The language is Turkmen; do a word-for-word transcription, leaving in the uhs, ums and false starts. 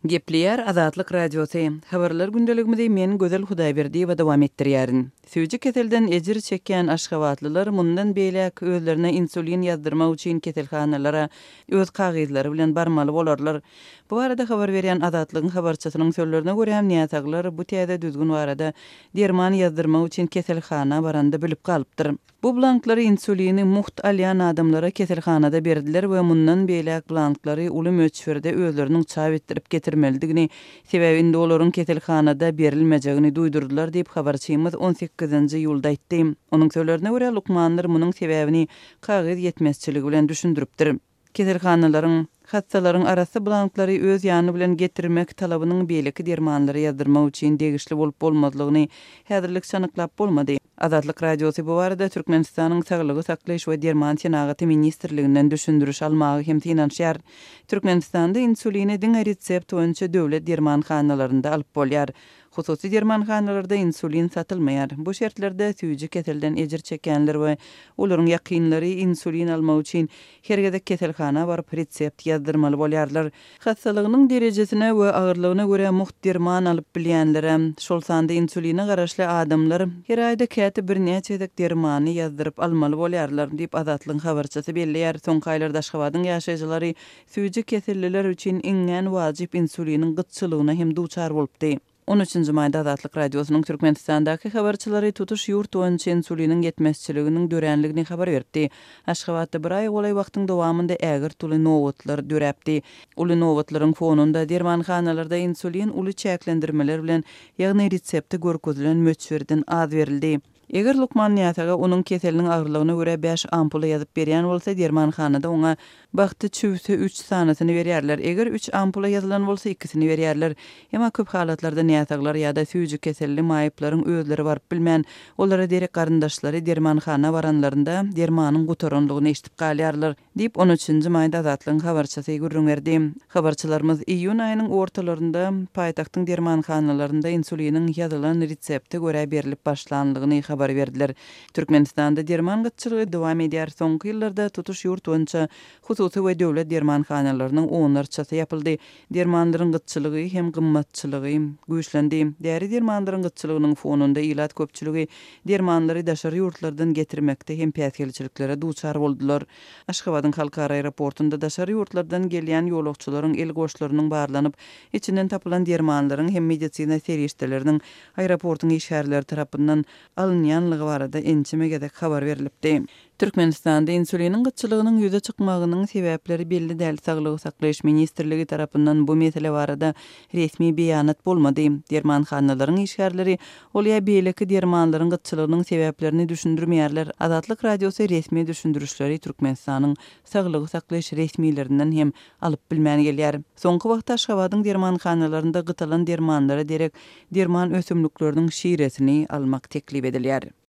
Gepleyer Azatlyk Radiosu. Habarlar gündeligimizde men Gözel Hudaýberdi we dowam etdirýärin. Süýji keselden ejir çekýän aşgabatlylar mundan beýlek özlerine insulin ýazdyrmak üçin keselhanalara öz kagyzlary bilen barmaly bolarlar. Bu arada habar berýän Azatlygyň habarçysynyň sözlerine görä hem niýataglar bu täze düzgün barada derman ýazdyrmak üçin keselhana baranda bilip galypdyr. Bu blanklary insulini muht alýan adamlara keselhanada berdiler we mundan beýlek blanklary uly möçberde özleriniň çap etdirip getirmeldigini, sebäbinde olaryň keselhanada berilmejegini duýdurdylar diýip habarçymyz on sekizinji ýylda aýtdy. Onuň sözlerine görä Lukmanlar munyň sebäbini kagyz ýetmezçiligi bilen düşündiripdir. Keselhanalaryň hassalaryň arasy blanklary öz ýany bilen getirmek talabynyň beýleki dermanlary ýazdyrmak üçin degişli bolup bolmadygyny häzirlik çanyklap bolmady. Azatlyk Radiosu bu arada Türkmenistanyň Saglygy saklaýyş we Derman Senagaty ministrliginden düşündürüş almagy hem finansiýar. Türkmenistanda insulini diňe resept boýunça döwlet dermanhanalaryna alyp bolýar. Hususy dermanhanalarda insulin satylmaýar. Bu şertlerde süýji keselden ejir çekýänler we olaryň ýakynlary insulin almak üçin hergede keselhana baryp resept ýazdyrmaly bolýarlar. Hastalygynyň derejesine we agyrlygyna görä muhterman alyp bilýänlere, şol sanda insuline garaşly adamlar her aýda käte bir näçe edek dermany ýazdyryp almaly bolýarlar diýip Azatlygyň habarçysy belleýär. Soňky aýlarda Aşgabatyň ýaşaýjylary süýji keselliler üçin iňňen wajyp insuliniň gytçylygyna hem duçar bolupdy. on üçinji maýda Azatlyk Radiosynyň Türkmenistandaky habarçylary tutuş ýurt boýunça insuliniň ýetmezçiliginiň dörenligini habar berdi. Aşgabatda bir aý golay wagtyň dowamında ägir tuly nowatlar döräpdi. Uly nowatlaryň fonunda dermanhanalarda insulin uly çäklendirmeler bilen ýagny resepti görkezilen möçberden az berildi. Eger Lukman ýataga onuň keseliniň agyrlygyna görä beş ampula ýazyp berýän bolsa, dermanhanada oňa bagty çüwse üç sanasyny berýärler. Eger üç ampula ýazylan bolsa, ikisini berýärler. Emma köp halatlarda ýataglar ýa-da süýji keselli maýyplaryň özleri baryp bilmän, olara derek garyndaşlary dermanhana baranlarynda dermanyň gutoranlygyny eşitip galýarlar diýip on üçinji maýda Azatlygyň habarçysy görüňerdi. Habarçylarymyz iýun aýynyň ortalarynda paýtagtyň dermanhanalarynda insuliniň ýazylan resepti görä berilip başlandygyny habar berdiler. Türkmenistanda derman gytçylygy dowam edýär. Soňky ýyllarda tutuş ýurt boýunça hususy we döwlet dermanhanalarynyň oňlarçasy ýapyldy. Dermanlaryň gytçylygy hem gymmatçylygy güýçlendi. Däri dermanlaryň gytçylygynyň fonunda ilat köpçüligi dermanlary daşary ýurtlardan getirmekde hem päsgelçiliklere duçar boldular. Aşgabatyň halkara aeroportunda daşary ýurtlardan gelýän ýolagçylaryň el goşlarynyň barlanyp, içinden tapylan dermanlaryň hem medisina serişdeleriniň aeroportyň işgärleri tarapyndan alınýanlygy barada ençime gedek habar berilipdi. Türkmenistanda insuliniň gytçylygynyň ýüze çykmagynyň sebäpleri belli däl. Saglygy saklaýyş ministrligi tarapyndan bu mesele barada resmi beýanat bolmady. Dermanhanalaryň işgärleri olýa beýleki dermanlaryň gytçylygynyň sebäplerini düşündirmeýärler. Azatlyk Radiosu resmi düşündürüşleri Türkmenistanyň saglygy saklaýyş resmilerinden hem alyp bilmän gelýär. Soňky wagtda Aşgabatyň dermanhanalarynda gytalan dermanlara derek derman ösümlükleriniň şiiresini almak teklip edilýär.